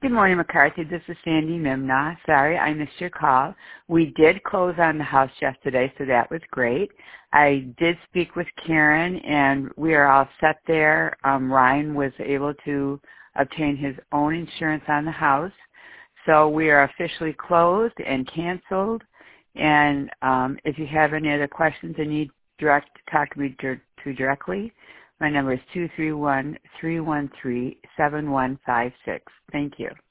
Good morning, McCarthy. This is Sandy Mimna. Sorry, I missed your call. We did close on the house yesterday, so that was great. I did speak with Karen, and we are all set there. Ryan was able to obtain his own insurance on the house. So we are officially closed and canceled. And if you have any other questions and need to talk to me directly, my number is 231-313-7156. Thank you.